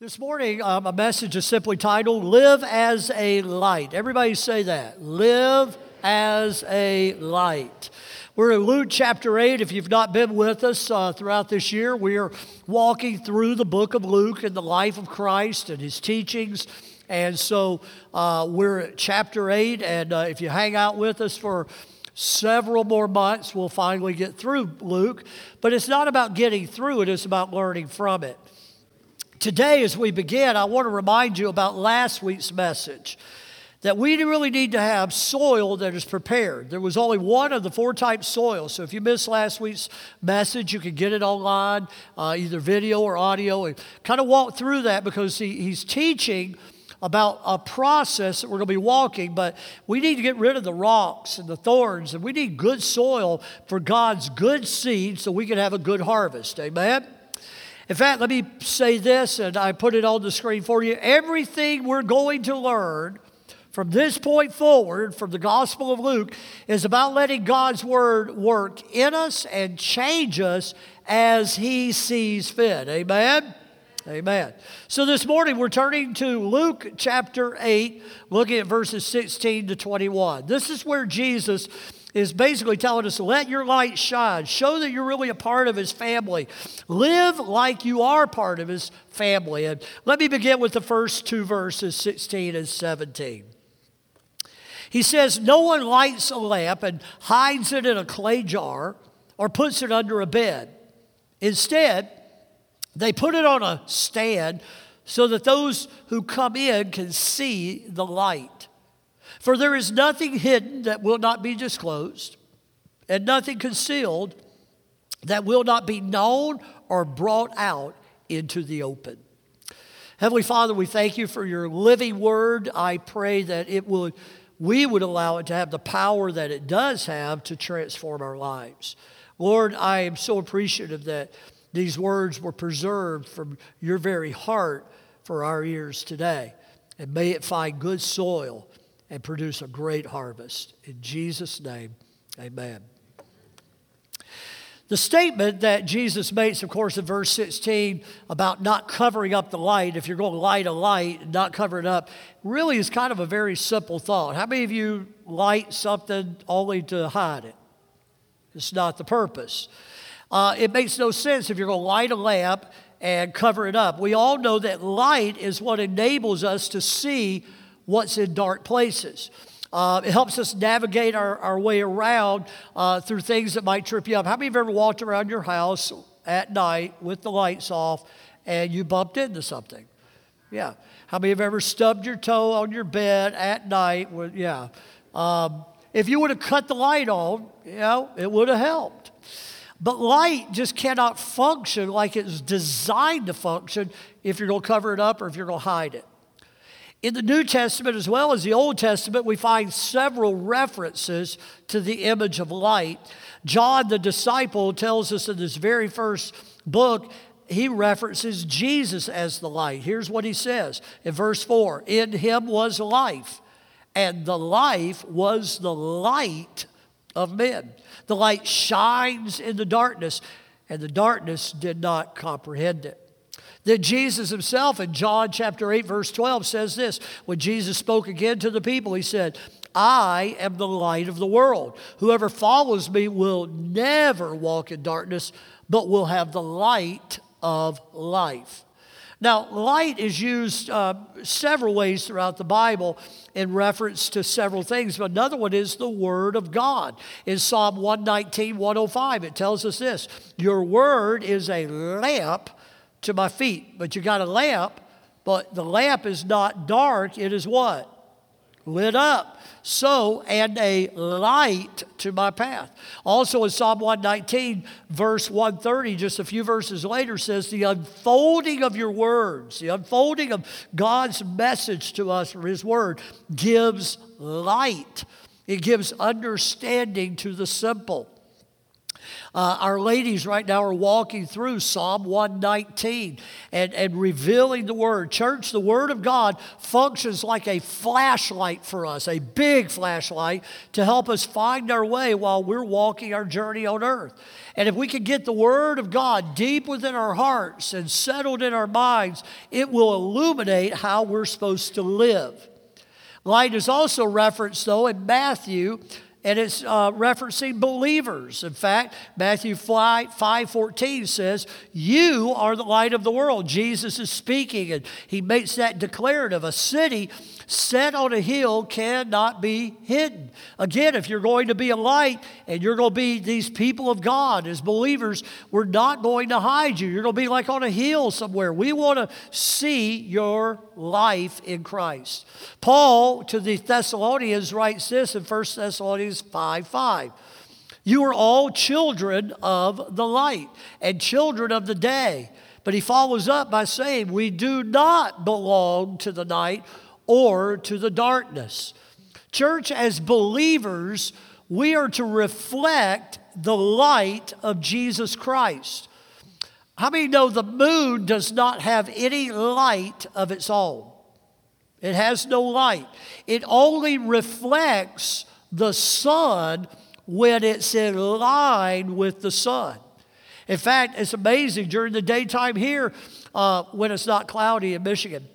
This morning, a message is simply titled, Live as a Light. Everybody say that. Live as a light. We're in Luke chapter 8. If you've not been with us throughout this year, we are walking through the book of Luke and the life of Christ and his teachings. And so we're at chapter 8, and if you hang out with us for several more months, we'll finally get through Luke. But it's not about getting through it, it's about learning from it. Today, as we begin, I want to remind you about last week's message, that we really need to have soil that is prepared. There was only one of the four types of soil, so if you missed last week's message, you can get it online, either video or audio, and kind of walk through that because he's teaching about a process that we're going to be walking, but we need to get rid of the rocks and the thorns, and we need good soil for God's good seed so we can have a good harvest. Amen? In fact, let me say this, and I put it on the screen for you. Everything we're going to learn from this point forward, from the Gospel of Luke, is about letting God's Word work in us and change us as He sees fit. Amen? Amen. So this morning we're turning to Luke chapter 8, looking at verses 16 to 21. This is where Jesus is basically telling us, let your light shine. Show that you're really a part of His family. Live like you are part of His family. And let me begin with the first two verses, 16 and 17. He says, no one lights a lamp and hides it in a clay jar or puts it under a bed. Instead, they put it on a stand so that those who come in can see the light. For there is nothing hidden that will not be disclosed, and nothing concealed that will not be known or brought out into the open. Heavenly Father, we thank you for your living word. I pray that we would allow it to have the power that it does have to transform our lives. Lord, I am so appreciative that these words were preserved from your very heart for our ears today. And may it find good soil and produce a great harvest. In Jesus' name, amen. The statement that Jesus makes, of course, in verse 16 about not covering up the light, if you're going to light a light and not cover it up, really is kind of a very simple thought. How many of you light something only to hide it? It's not the purpose. It makes no sense if you're going to light a lamp and cover it up. We all know that light is what enables us to see what's in dark places. It helps us navigate our way around through things that might trip you up. How many of you have ever walked around your house at night with the lights off and you bumped into something? Yeah. How many have ever stubbed your toe on your bed at night? Yeah. If you would have cut the light on, it would have helped. But light just cannot function like it's designed to function if you're going to cover it up or if you're going to hide it. In the New Testament as well as the Old Testament, we find several references to the image of light. John, the disciple, tells us in this very first book, he references Jesus as the light. Here's what he says in verse 4. In him was life, and the life was the light of men. The light shines in the darkness, and the darkness did not comprehend it. Then Jesus himself in John chapter 8, verse 12 says this. When Jesus spoke again to the people, he said, I am the light of the world. Whoever follows me will never walk in darkness, but will have the light of life. Now, light is used several ways throughout the Bible in reference to several things, but another one is the Word of God. In Psalm 119, 105, it tells us this, your Word is a lamp to my feet. But you got a lamp, but the lamp is not dark, it is what? Lit up. So, and a light to my path. Also in Psalm 119, verse 130, just a few verses later, says the unfolding of your words, the unfolding of God's message to us from His Word gives light. It gives understanding to the simple. Our ladies right now are walking through Psalm 119 and revealing the Word. Church, the Word of God functions like a flashlight for us, a big flashlight to help us find our way while we're walking our journey on earth. And if we can get the Word of God deep within our hearts and settled in our minds, it will illuminate how we're supposed to live. Light is also referenced, though, in Matthew, and it's referencing believers. In fact, Matthew 5:14 says, "You are the light of the world." Jesus is speaking, and he makes that declarative. A city set on a hill cannot be hidden. Again, if you're going to be a light and you're going to be these people of God as believers, we're not going to hide you. You're going to be like on a hill somewhere. We want to see your life in Christ. Paul to the Thessalonians writes this in 1 Thessalonians 5:5. "You are all children of the light and children of the day." But he follows up by saying, "We do not belong to the night or to the darkness." Church, as believers, we are to reflect the light of Jesus Christ. How many know the moon does not have any light of its own? It has no light. It only reflects the sun when it's in line with the sun. In fact, it's amazing during the daytime here, when it's not cloudy in Michigan,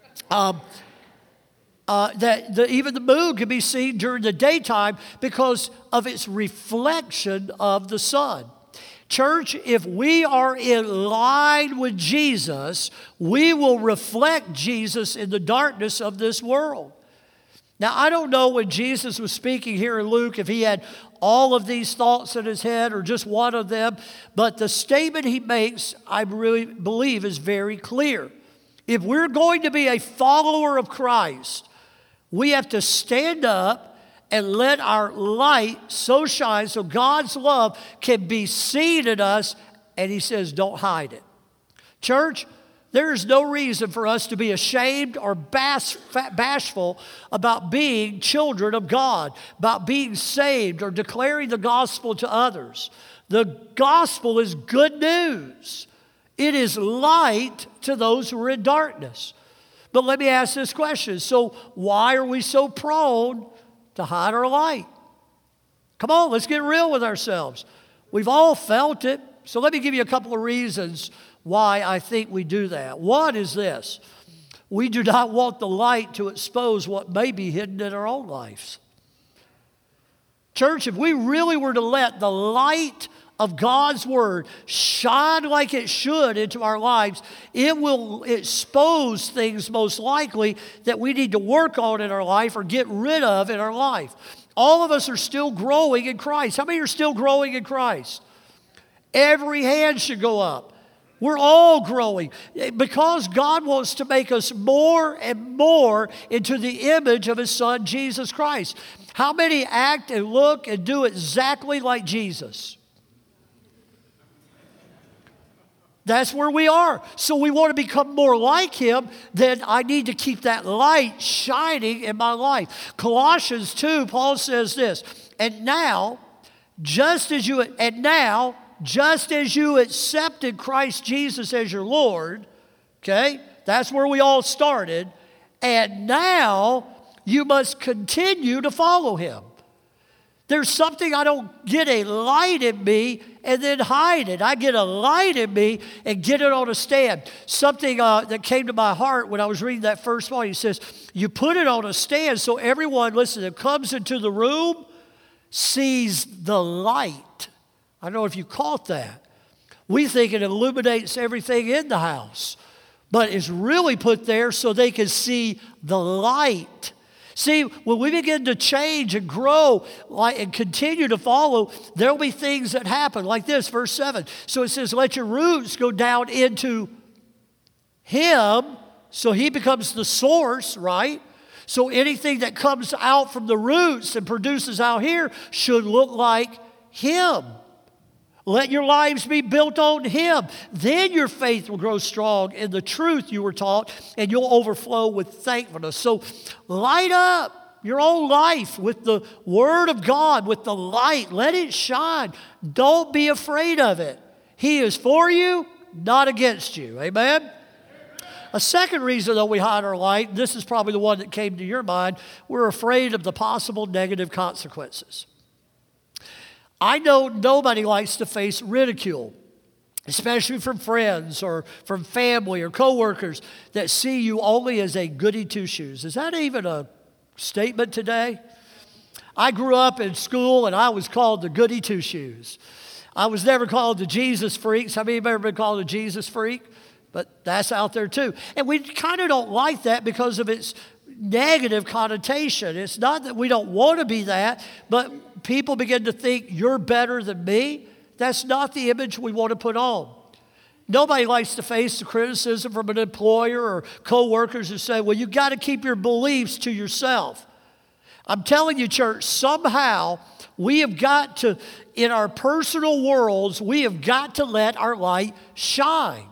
even the moon can be seen during the daytime because of its reflection of the sun. Church, if we are in line with Jesus, we will reflect Jesus in the darkness of this world. Now, I don't know when Jesus was speaking here in Luke if he had all of these thoughts in his head or just one of them, but the statement he makes, I really believe, is very clear. If we're going to be a follower of Christ, we have to stand up and let our light so shine so God's love can be seen in us, and he says, don't hide it. Church, there is no reason for us to be ashamed or bashful about being children of God, about being saved or declaring the gospel to others. The gospel is good news. It is light to those who are in darkness. But let me ask this question. So why are we so prone to hide our light? Come on, let's get real with ourselves. We've all felt it. So let me give you a couple of reasons why I think we do that. One is this: we do not want the light to expose what may be hidden in our own lives. Church, if we really were to let the light of God's Word shine like it should into our lives, it will expose things most likely that we need to work on in our life or get rid of in our life. All of us are still growing in Christ. How many are still growing in Christ? Every hand should go up. We're all growing because God wants to make us more and more into the image of His Son, Jesus Christ. How many act and look and do exactly like Jesus? That's where we are. So we want to become more like Him, then I need to keep that light shining in my life. Colossians 2, Paul says this, and now, just as you accepted Christ Jesus as your Lord, okay, that's where we all started, and now you must continue to follow Him. There's something I don't get a light in me and then hide it. I get a light in me and get it on a stand. Something that came to my heart when I was reading that first one, he says, you put it on a stand so everyone, listen, that comes into the room sees the light. I don't know if you caught that. We think it illuminates everything in the house, but it's really put there so they can see the light. See, when we begin to change and grow and continue to follow, there will be things that happen like this, verse 7. So it says, let your roots go down into Him, so He becomes the source, right? So anything that comes out from the roots and produces out here should look like Him. Let your lives be built on Him. Then your faith will grow strong in the truth you were taught, and you'll overflow with thankfulness. So light up. your own life with the Word of God, with the light. Let it shine. Don't be afraid of it. He is for you, not against you. Amen? A second reason that we hide our light, this is probably the one that came to your mind, we're afraid of the possible negative consequences. I know nobody likes to face ridicule, especially from friends or from family or coworkers that see you only as a goody two-shoes. Is that even a statement today? I grew up in school and I was called the goody two-shoes. I was never called the Jesus freaks. How many of you have ever been called a Jesus freak? But that's out there too. And we kind of don't like that because of its negative connotation. It's not that we don't want to be that, but people begin to think you're better than me. That's not the image we want to put on. Nobody likes to face the criticism from an employer or co-workers who say, well, you've got to keep your beliefs to yourself. I'm telling you, church, somehow we have got to, in our personal worlds, we have got to let our light shine.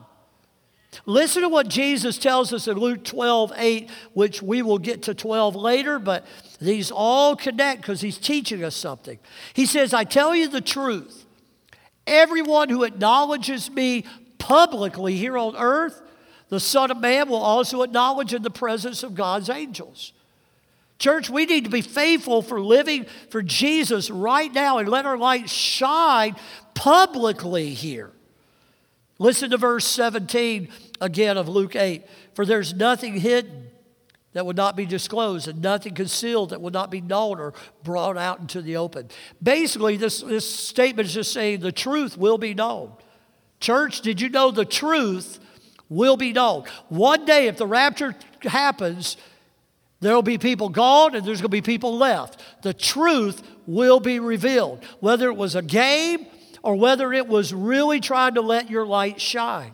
Listen to what Jesus tells us in Luke 12:8, which we will get to 12 later, but these all connect because he's teaching us something. He says, I tell you the truth. Everyone who acknowledges me publicly here on earth, the Son of Man will also acknowledge in the presence of God's angels. Church, we need to be faithful for living for Jesus right now and let our light shine publicly here. Listen to verse 17 again of Luke 8. For there's nothing hidden that would not be disclosed, and nothing concealed that would not be known or brought out into the open. Basically, this statement is just saying the truth will be known. Church, did you know the truth will be known? One day, if the rapture happens, there will be people gone and there's going to be people left. The truth will be revealed, whether it was a game or whether it was really trying to let your light shine.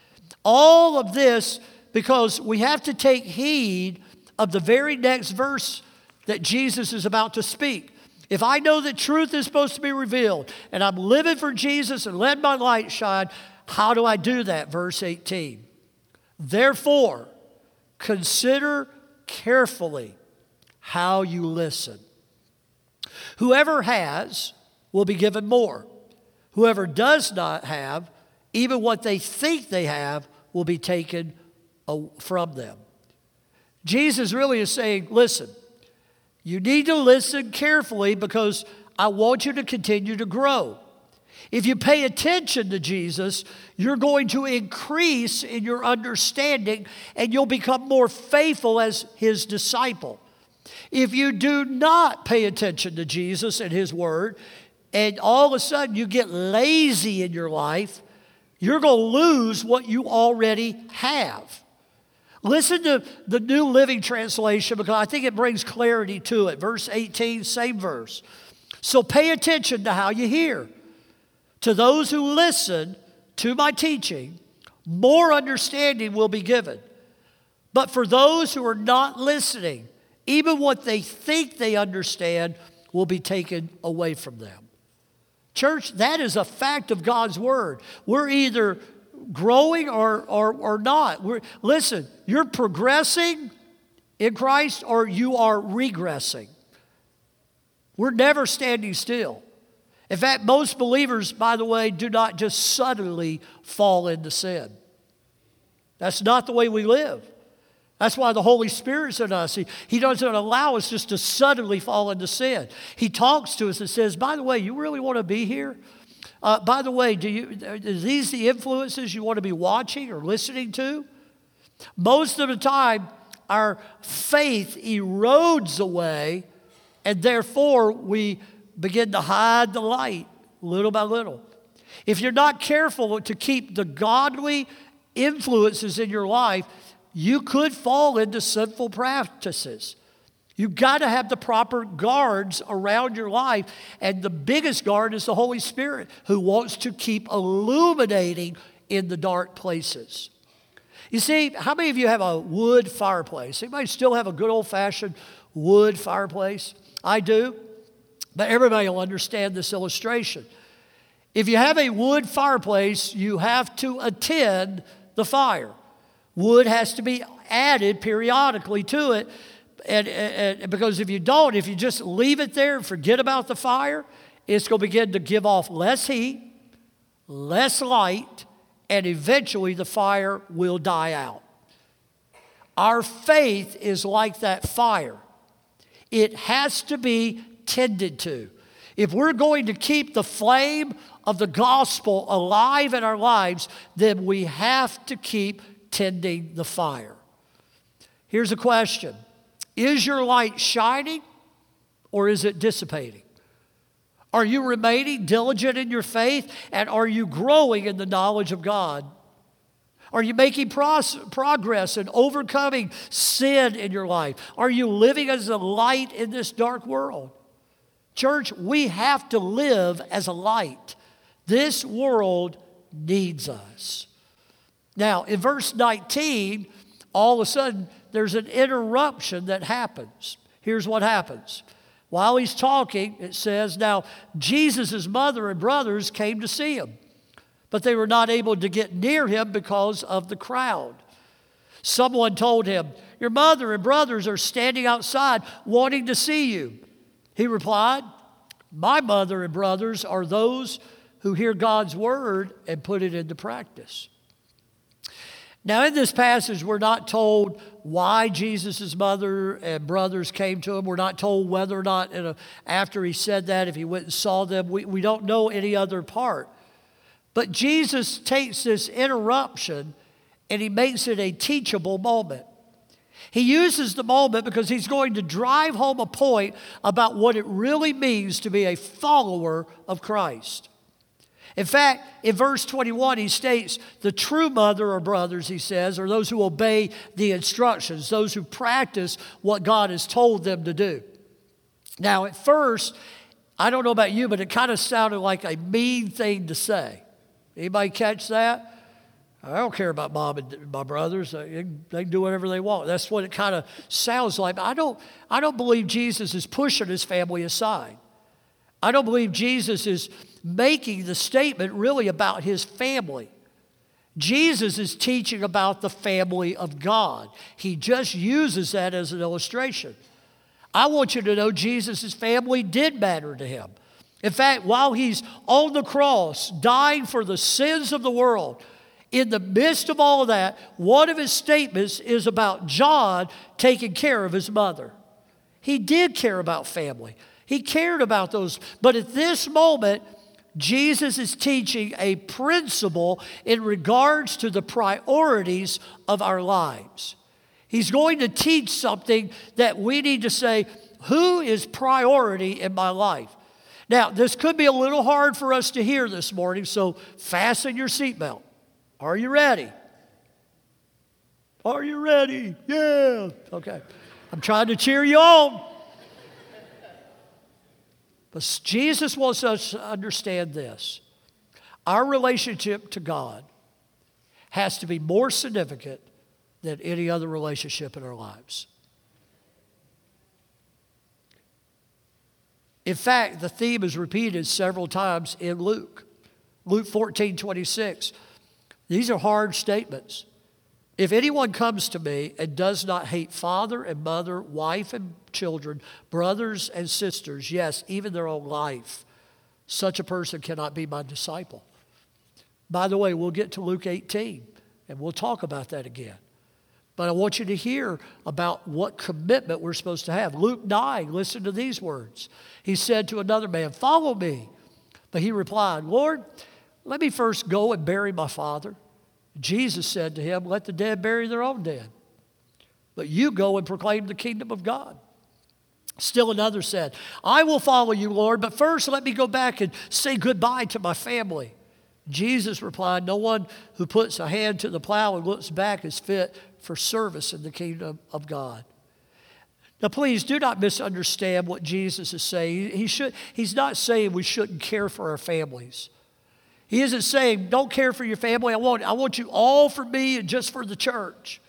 All of this because we have to take heed of the very next verse that Jesus is about to speak. If I know that truth is supposed to be revealed and I'm living for Jesus and letting my light shine, how do I do that? Verse 18. Therefore, consider carefully how you listen. Whoever has will be given more. Whoever does not have, even what they think they have, will be taken from them. Jesus really is saying, listen, you need to listen carefully because I want you to continue to grow. If you pay attention to Jesus, you're going to increase in your understanding and you'll become more faithful as his disciple. If you do not pay attention to Jesus and his word, and all of a sudden you get lazy in your life, you're going to lose what you already have. Listen to the New Living Translation because I think it brings clarity to it. Verse 18, same verse. So pay attention to how you hear. To those who listen to my teaching, more understanding will be given. But for those who are not listening, even what they think they understand will be taken away from them. Church, that is a fact of God's word. We're either growing or not. Listen, you're progressing in Christ or you are regressing. We're never standing still. In fact, most believers, by the way, do not just suddenly fall into sin. That's not the way we live. That's why the Holy Spirit's in us. He doesn't allow us just to suddenly fall into sin. He talks to us and says, by the way, you really want to be here? By the way, are these the influences you want to be watching or listening to? Most of the time, our faith erodes away, and therefore we begin to hide the light little by little. If you're not careful to keep the godly influences in your life, you could fall into sinful practices. You've got to have the proper guards around your life. And the biggest guard is the Holy Spirit, who wants to keep illuminating in the dark places. You see, how many of you have a wood fireplace? Anybody still have a good old-fashioned wood fireplace? I do. But everybody will understand this illustration. If you have a wood fireplace, you have to attend the fire. Wood has to be added periodically to it And because if you don't, if you just leave it there and forget about the fire, it's going to begin to give off less heat, less light, and eventually the fire will die out. Our faith is like that fire. It has to be tended to. If we're going to keep the flame of the gospel alive in our lives, then we have to keep tending the fire. Here's a question. Is your light shining or is it dissipating? Are you remaining diligent in your faith, and are you growing in the knowledge of God? Are you making progress in overcoming sin in your life? Are you living as a light in this dark world? Church, we have to live as a light. This world needs us. Now, in verse 19, all of a sudden, there's an interruption that happens. Here's what happens. While he's talking, it says, now, Jesus' mother and brothers came to see him, but they were not able to get near him because of the crowd. Someone told him, your mother and brothers are standing outside wanting to see you. He replied, my mother and brothers are those who hear God's word and put it into practice. Now, in this passage, we're not told why Jesus' mother and brothers came to him. We're not told whether or not after he said that, if he went and saw them. We don't know any other part. But Jesus takes this interruption and he makes it a teachable moment. He uses the moment because he's going to drive home a point about what it really means to be a follower of Christ. In fact, in verse 21, he states, the true mother or brothers, he says, are those who obey the instructions, those who practice what God has told them to do. Now, at first, I don't know about you, but it kind of sounded like a mean thing to say. Anybody catch that? I don't care about mom and my brothers. They can do whatever they want. That's what it kind of sounds like. I don't believe Jesus is pushing his family aside. I don't believe Jesus is making the statement really about his family. Jesus is teaching about the family of God. He just uses that as an illustration. I want you to know Jesus' family did matter to him. In fact, while he's on the cross, dying for the sins of the world, in the midst of all of that, one of his statements is about John taking care of his mother. He did care about family. He cared about those. But at this moment, Jesus is teaching a principle in regards to the priorities of our lives. He's going to teach something that we need to say, who is priority in my life? Now, this could be a little hard for us to hear this morning, so fasten your seatbelt. Are you ready? Are you ready? Yeah. Okay. I'm trying to cheer you on. But Jesus wants us to understand this. Our relationship to God has to be more significant than any other relationship in our lives. In fact, the theme is repeated several times in Luke. Luke 14:26. These are hard statements. If anyone comes to me and does not hate father and mother, wife and children, brothers and sisters, yes, even their own life, such a person cannot be my disciple. By the way, we'll get to Luke 18 and we'll talk about that again. But I want you to hear about what commitment we're supposed to have. Luke 9, listen to these words. He said to another man, follow me. But he replied, Lord, let me first go and bury my father. Jesus said to him, let the dead bury their own dead. But you go and proclaim the kingdom of God. Still another said, I will follow you, Lord, but first let me go back and say goodbye to my family. Jesus replied, no one who puts a hand to the plow and looks back is fit for service in the kingdom of God. Now, please do not misunderstand what Jesus is saying. He's not saying we shouldn't care for our families. He isn't saying, don't care for your family. I want you all for me and just for the church.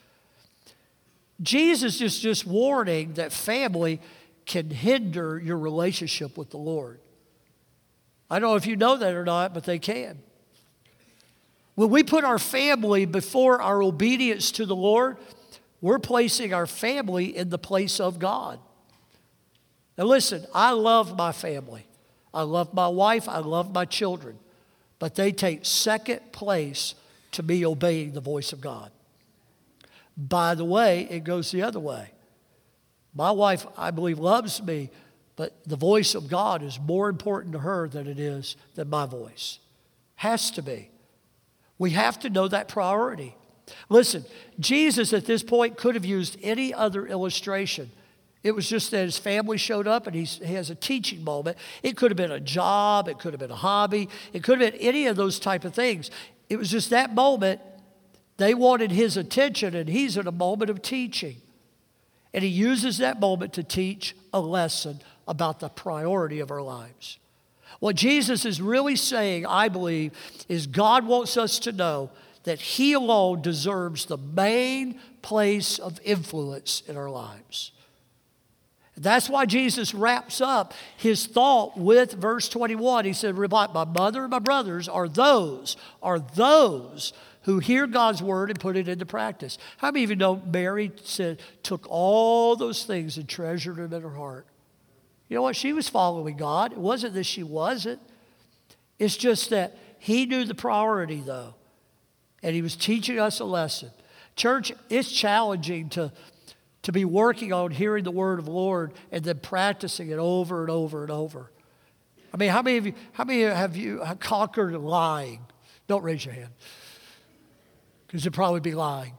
Jesus is just warning that family can hinder your relationship with the Lord. I don't know if you know that or not, but they can. When we put our family before our obedience to the Lord, we're placing our family in the place of God. Now listen, I love my family. I love my wife. I love my children. But they take second place to me obeying the voice of God. By the way, it goes the other way. My wife, I believe, loves me, but the voice of God is more important to her than it is than my voice. Has to be. We have to know that priority. Listen, Jesus at this point could have used any other illustration. It was just that his family showed up and he has a teaching moment. It could have been a job. It could have been a hobby. It could have been any of those type of things. It was just that moment. They wanted his attention, and he's in a moment of teaching. And he uses that moment to teach a lesson about the priority of our lives. What Jesus is really saying, I believe, is God wants us to know that he alone deserves the main place of influence in our lives. That's why Jesus wraps up his thought with verse 21. He said, my mother and my brothers are those who hear God's word and put it into practice. How many of you know Mary took all those things and treasured them in her heart? You know what? She was following God. It wasn't that she wasn't. It's just that he knew the priority, though. And he was teaching us a lesson. Church, it's challenging to be working on hearing the word of the Lord and then practicing it over and over and over. I mean, how many have you conquered lying? Don't raise your hand, because you'd probably be lying.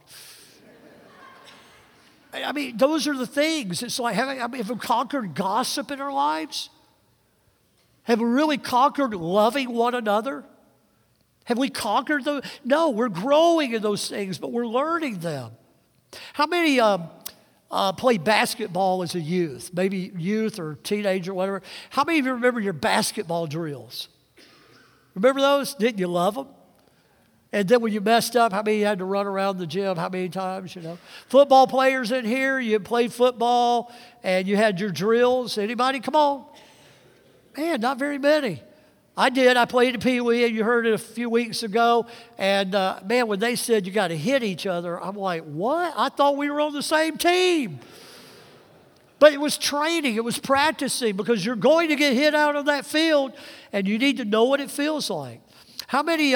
I mean, those are the things. It's like, have we conquered gossip in our lives? Have we really conquered loving one another? Have we conquered them? No, we're growing in those things, but we're learning them. How many played basketball as a youth? Maybe youth or teenager, whatever. How many of you remember your basketball drills? Remember those? Didn't you love them? And then when you messed up, how many you had to run around the gym? How many times, you know? Football players in here, you played football and you had your drills. Anybody? Come on. Man, not very many. I did. I played at Pee Wee, and you heard it a few weeks ago. And, man, when they said you got to hit each other, I'm like, what? I thought we were on the same team. But it was training. It was practicing, because you're going to get hit out of that field, and you need to know what it feels like. How many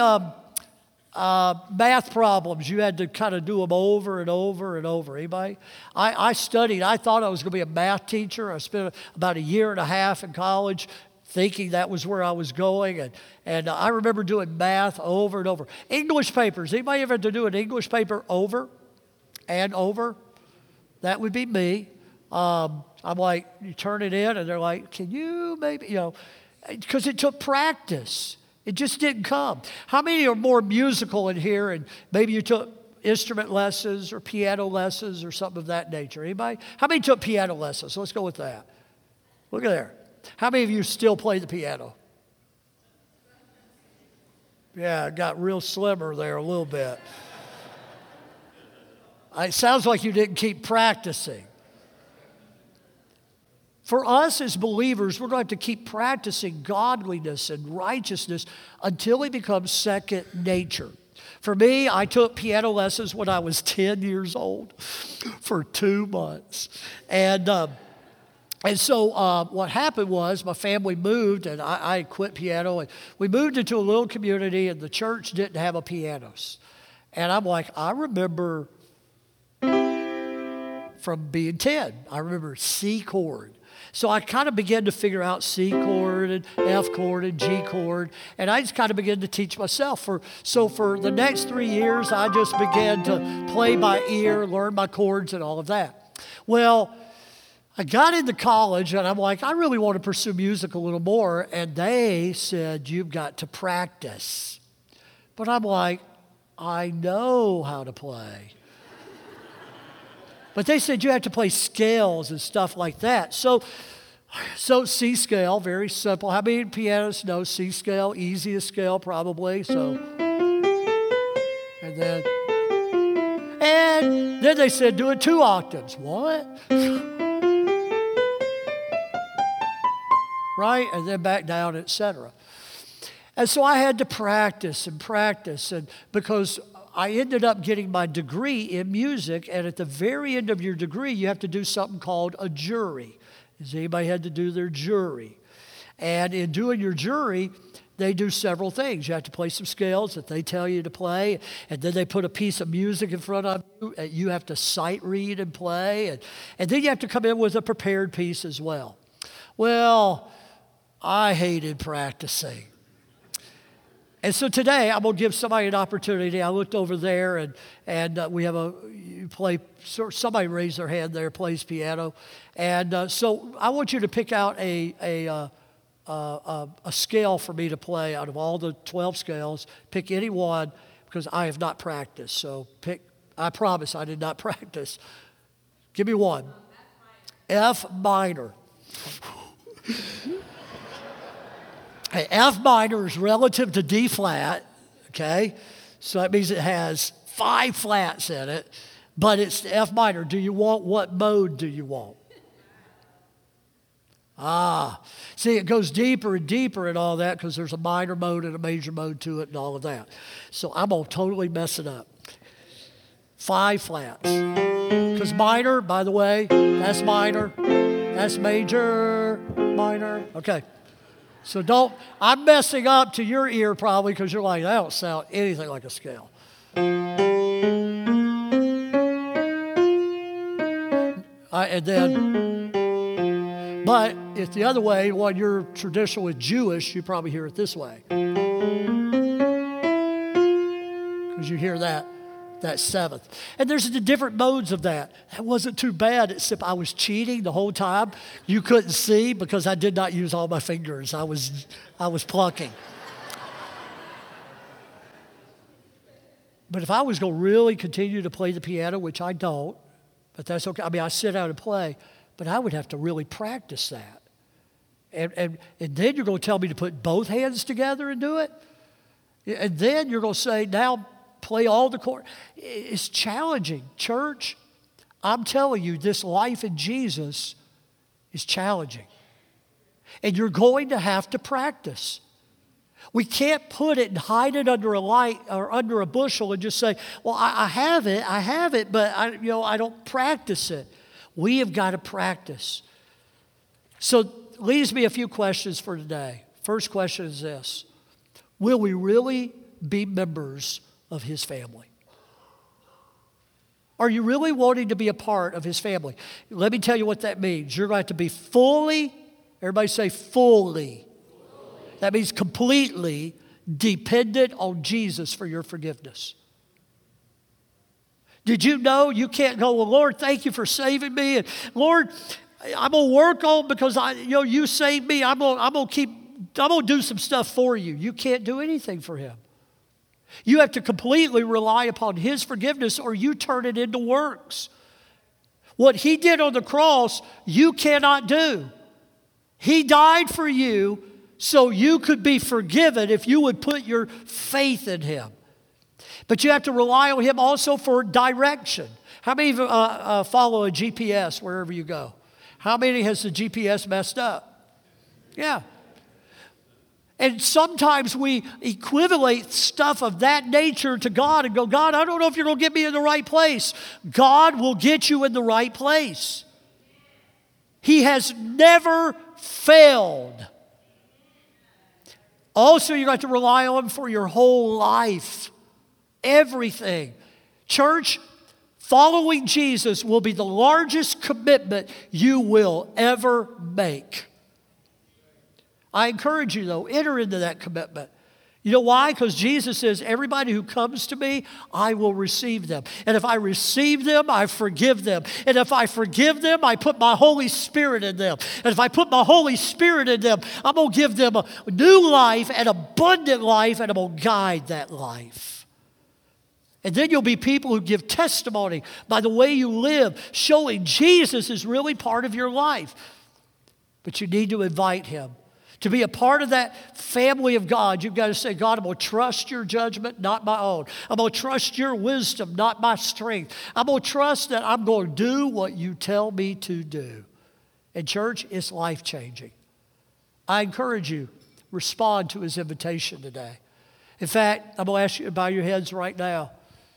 math problems you had to kind of do them over and over and over? Anybody? I studied. I thought I was going to be a math teacher. I spent about a year and a half in college thinking that was where I was going. And I remember doing math over and over. English papers. Anybody ever had to do an English paper over and over? That would be me. I'm like, you turn it in, and they're like, can you maybe, you know, because it took practice. It just didn't come. How many are more musical in here, and maybe you took instrument lessons or piano lessons or something of that nature? Anybody? How many took piano lessons? Let's go with that. Look at there. How many of you still play the piano? Yeah, it got real slimmer there a little bit. It sounds like you didn't keep practicing. For us as believers, we're going to have to keep practicing godliness and righteousness until it becomes second nature. For me, I took piano lessons when I was 10 years old for 2 months. And so what happened was my family moved, and I quit piano. And we moved into a little community, and the church didn't have a pianist. And I'm like, I remember from being 10, I remember C chord. So I kind of began to figure out C chord and F chord and G chord, and I just kind of began to teach myself. So for the next 3 years, I just began to play by ear, learn my chords and all of that. Well, I got into college, and I'm like, I really want to pursue music a little more, and they said, you've got to practice. But I'm like, I know how to play. But they said you have to play scales and stuff like that. So C scale, very simple. How many pianists know C scale? Easiest scale probably. So, and then they said do it 2 octaves. What? Right? And then back down, etc. And so I had to practice, and because I ended up getting my degree in music, and at the very end of your degree, you have to do something called a jury. Has anybody had to do their jury? And in doing your jury, they do several things. You have to play some scales that they tell you to play, and then they put a piece of music in front of you, and you have to sight read and play, and then you have to come in with a prepared piece as well. Well, I hated practicing. And so today, I'm going to give somebody an opportunity. I looked over there, and we have somebody raised their hand there, plays piano. And so I want you to pick out a scale for me to play out of all the 12 scales. Pick any one, because I have not practiced. So I promise I did not practice. Give me one. F minor. Hey, F minor is relative to D flat, okay? So that means it has 5 flats in it, but it's F minor. What mode do you want? See, it goes deeper and deeper and all that because there's a minor mode and a major mode to it and all of that. So I'm going to totally mess it up. 5 flats. Because minor, by the way, that's minor, that's major, minor. Okay. So I'm messing up to your ear probably because you're like, that don't sound anything like a scale. But if the other way, when you're traditional with Jewish, you probably hear it this way. Because you hear that seventh. And there's the different modes of that. That wasn't too bad, except I was cheating the whole time. You couldn't see because I did not use all my fingers. I was plucking. But if I was going to really continue to play the piano, which I don't, but that's okay. I mean, I sit down and play, but I would have to really practice that. And then you're going to tell me to put both hands together and do it? And then you're going to say, now play all the chords. It's challenging. Church, I'm telling you, this life in Jesus is challenging. And you're going to have to practice. We can't put it and hide it under a light or under a bushel and just say, well, I have it, but I don't practice it. We have got to practice. So leaves me a few questions for today. First question is this: will we really be members of His family? Are you really wanting to be a part of His family? Let me tell you what that means. You're going to have to be fully, everybody say fully. That means completely dependent on Jesus for your forgiveness. Did you know you can't go, well, Lord, thank you for saving me, and Lord, I'm going to work on because you saved me. I'm going to do some stuff for you. You can't do anything for Him. You have to completely rely upon His forgiveness, or you turn it into works. What He did on the cross, you cannot do. He died for you so you could be forgiven if you would put your faith in Him. But you have to rely on Him also for direction. How many follow a GPS wherever you go? How many has the GPS messed up? Yeah. And sometimes we equivalent stuff of that nature to God and go, God, I don't know if you're going to get me in the right place. God will get you in the right place. He has never failed. Also, you're going to have to rely on Him for your whole life. Everything. Church, following Jesus will be the largest commitment you will ever make. I encourage you, though, enter into that commitment. You know why? Because Jesus says, everybody who comes to me, I will receive them. And if I receive them, I forgive them. And if I forgive them, I put my Holy Spirit in them. And if I put my Holy Spirit in them, I'm going to give them a new life, an abundant life, and I'm going to guide that life. And then you'll be people who give testimony by the way you live, showing Jesus is really part of your life. But you need to invite Him. To be a part of that family of God, you've got to say, God, I'm going to trust your judgment, not my own. I'm going to trust your wisdom, not my strength. I'm going to trust that I'm going to do what you tell me to do. And church, it's life-changing. I encourage you, respond to His invitation today. In fact, I'm going to ask you to bow your heads right now.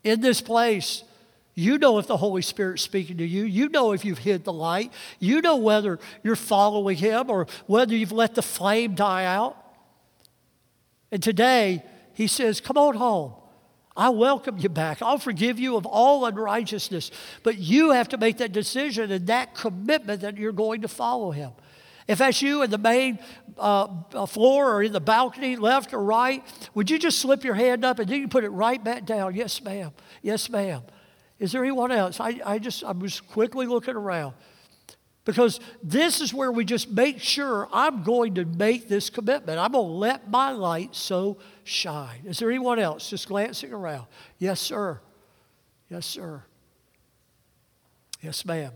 In this place, you know if the Holy Spirit's speaking to you. You know if you've hid the light. You know whether you're following Him or whether you've let the flame die out. And today, He says, come on home. I welcome you back. I'll forgive you of all unrighteousness. But you have to make that decision and that commitment that you're going to follow Him. If that's you in the main floor or in the balcony, left or right, would you just slip your hand up and then you put it right back down? Yes, ma'am. Yes, ma'am. Is there anyone else? I'm just quickly looking around. Because this is where we just make sure I'm going to make this commitment. I'm going to let my light so shine. Is there anyone else just glancing around? Yes, sir. Yes, sir. Yes, ma'am.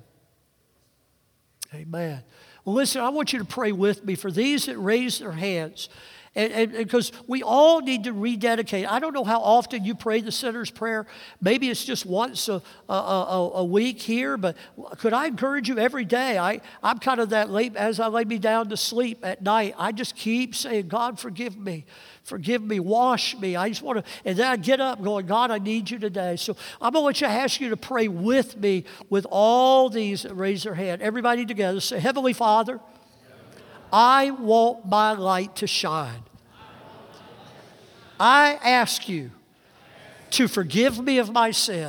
Amen. Well, listen, I want you to pray with me for these that raise their hands. And because we all need to rededicate. I don't know how often you pray the sinner's prayer. Maybe it's just once a week here, but could I encourage you every day? I'm kind of that late, as I lay me down to sleep at night, I just keep saying, God, forgive me, wash me. I just want to, and then I get up going, God, I need you today. So I'm going to ask you to pray with me with all these that raise their hand. Everybody together, say, Heavenly Father, I want my light to shine. I ask you to forgive me of my sin.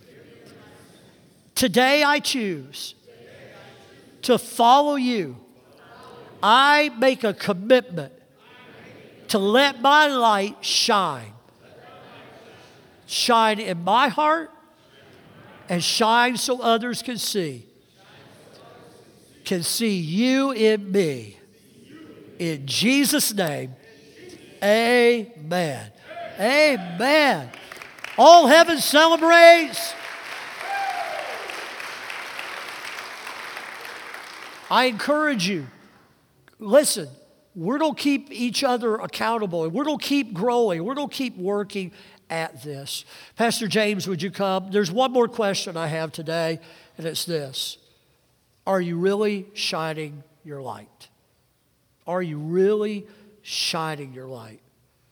Today I choose to follow you. I make a commitment to let my light shine. Shine in my heart and shine so others can see you in me. In Jesus' name, amen. Amen. All heaven celebrates. I encourage you, listen, we're going to keep each other accountable. We're going to keep growing. We're going to keep working at this. Pastor James, would you come? There's one more question I have today, and it's this. Are you really shining your light? Are you really shining your light?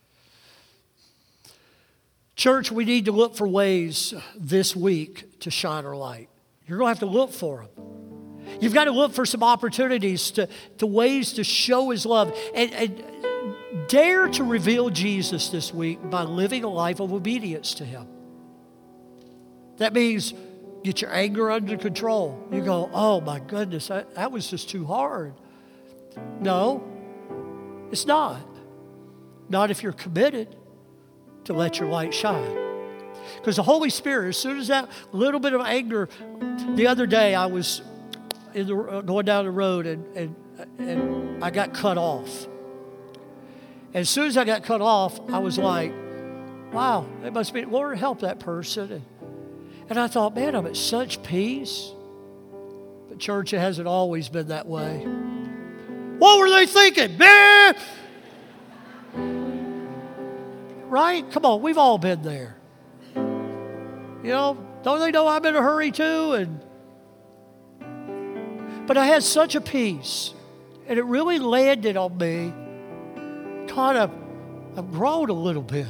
Church, we need to look for ways this week to shine our light. You're going to have to look for them. You've got to look for some opportunities to ways to show His love. And dare to reveal Jesus this week by living a life of obedience to Him. That means get your anger under control. You go, oh my goodness, that was just too hard. No, it's not. Not if you're committed to let your light shine. Because the Holy Spirit, as soon as that little bit of anger, the other day I was going down the road and I got cut off. And as soon as I got cut off, I was like, wow, it must be, Lord, help that person. And I thought, man, I'm at such peace. But church, it hasn't always been that way. What were they thinking? Man! Right? Come on, we've all been there. You know, don't they know I'm in a hurry too? But I had such a peace. And it really landed on me. I've grown a little bit.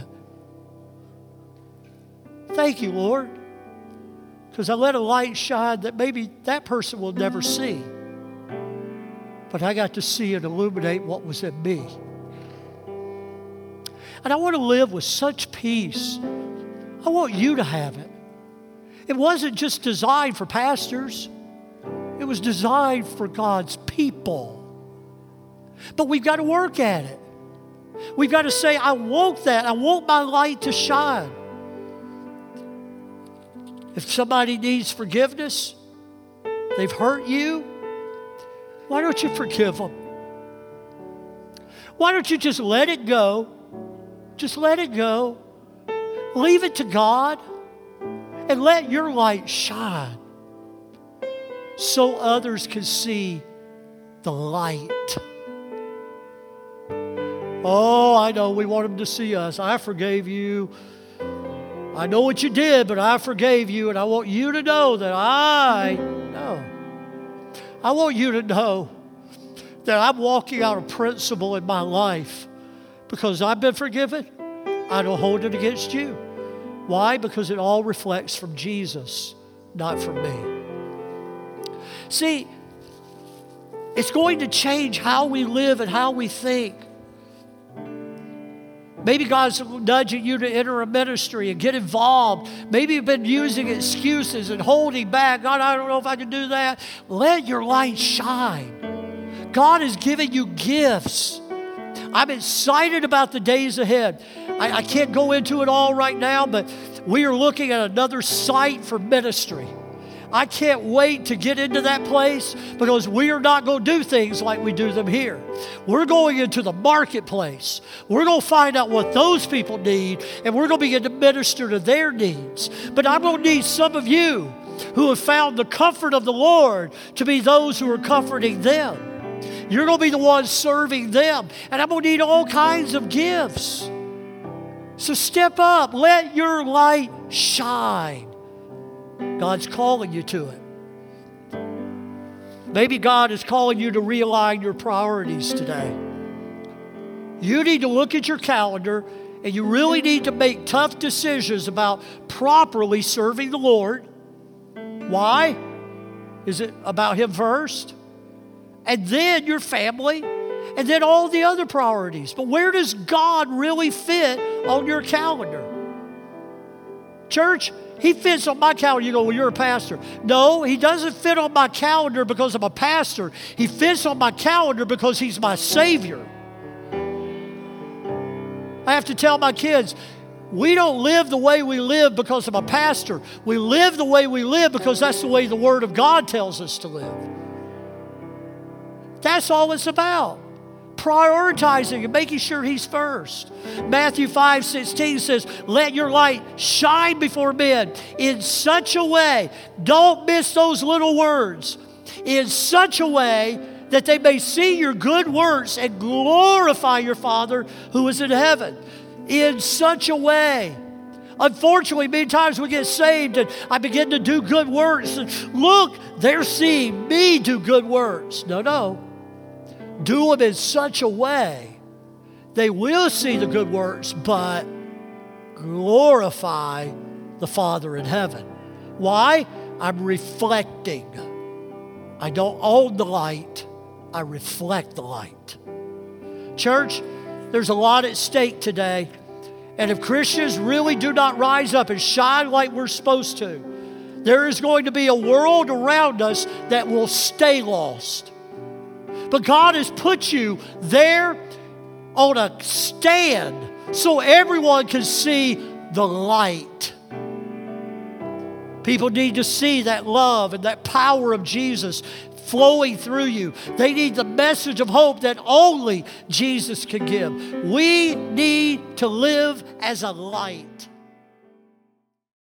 Thank you, Lord. Because I let a light shine that maybe that person will never see. But I got to see and illuminate what was in me. And I want to live with such peace. I want you to have it. It wasn't just designed for pastors. It was designed for God's people. But we've got to work at it. We've got to say, I want that. I want my light to shine. If somebody needs forgiveness, they've hurt you, why don't you forgive them? Why don't you just let it go? Just let it go. Leave it to God and let your light shine so others can see the light. Oh, I know we want them to see us. I forgave you. I know what you did, but I forgave you, and I want you to know that I know. I want you to know that I'm walking out a principle in my life because I've been forgiven. I don't hold it against you. Why? Because it all reflects from Jesus, not from me. See, it's going to change how we live and how we think. Maybe God's nudging you to enter a ministry and get involved. Maybe you've been using excuses and holding back. God, I don't know if I can do that. Let your light shine. God is giving you gifts. I'm excited about the days ahead. I can't go into it all right now, but we are looking at another site for ministry. I can't wait to get into that place because we are not going to do things like we do them here. We're going into the marketplace. We're going to find out what those people need, and we're going to begin to minister to their needs. But I'm going to need some of you who have found the comfort of the Lord to be those who are comforting them. You're going to be the ones serving them. And I'm going to need all kinds of gifts. So step up. Let your light shine. God's calling you to it. Maybe God is calling you to realign your priorities today. You need to look at your calendar, and you really need to make tough decisions about properly serving the Lord. Why? Is it about Him first? And then your family, and then all the other priorities. But where does God really fit on your calendar? Church, He fits on my calendar. You go, well, you're a pastor. No, He doesn't fit on my calendar because I'm a pastor. He fits on my calendar because He's my Savior. I have to tell my kids, we don't live the way we live because I'm a pastor. We live the way we live because that's the way the Word of God tells us to live. That's all it's about. Prioritizing and making sure He's first. Matthew 5:16 says, let your light shine before men in such a way, don't miss those little words, in such a way that they may see your good works and glorify your Father who is in heaven. In such a way. Unfortunately, many times we get saved and I begin to do good works. And look, they're seeing me do good works. No. Do them in such a way they will see the good works, but glorify the Father in heaven. Why? I'm reflecting. I don't own the light. I reflect the light. Church, there's a lot at stake today. And if Christians really do not rise up and shine like we're supposed to, there is going to be a world around us that will stay lost. But God has put you there on a stand so everyone can see the light. People need to see that love and that power of Jesus flowing through you. They need the message of hope that only Jesus can give. We need to live as a light.